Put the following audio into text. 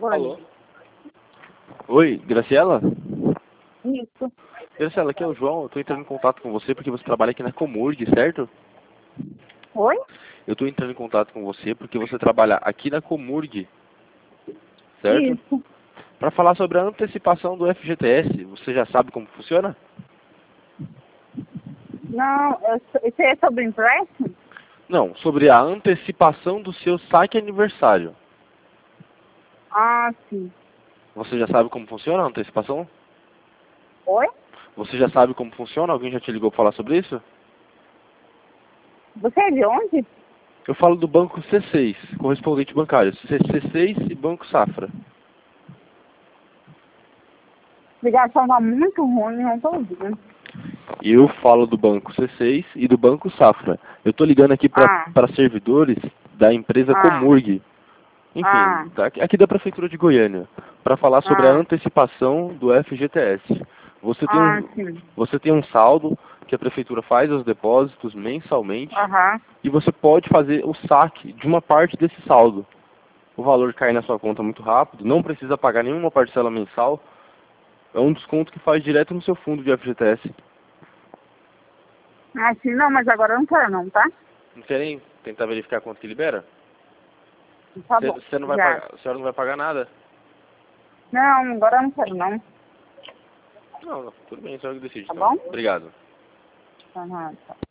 Alô? Oi, Graciela? Isso. Graciela, aqui é o João. Eu tô entrando em contato com você porque você trabalha aqui na Comurg, certo? Oi? Eu tô entrando em contato com você porque você trabalha aqui na Comurg, certo? Isso. Para falar sobre a antecipação do FGTS. Você já sabe como funciona? Não, isso é sobre empréstimo? Não, sobre a antecipação do seu saque aniversário. Ah, sim. Você já sabe como funciona a antecipação? Oi? Você já sabe como funciona? Alguém já te ligou para falar sobre isso? Você é de onde? Eu falo do banco C6, correspondente bancário. C6 e Banco Safra. A ligação tá muito ruim, não tô ouvindo. Eu falo do banco C6 e do banco Safra. Eu tô ligando aqui Ah, para servidores da empresa ah, Comurg, enfim, ah, aqui da Prefeitura de Goiânia, para falar sobre a ah, antecipação do FGTS. ah, sim. Você tem um saldo que a Prefeitura faz os depósitos mensalmente Aham. e você pode fazer o saque de uma parte desse saldo. O valor cai na sua conta muito rápido, não precisa pagar nenhuma parcela mensal, é um desconto que faz direto no seu fundo de FGTS. Ah, sim, não, mas agora eu não quero não, tá? Não querem tentar verificar quanto que libera? Tá bom, Você não vai já. pagar, a senhora não vai pagar nada? Não, agora eu não quero não, Não, tudo bem, a senhora que decide tá então. bom? Obrigado. Aham, tá.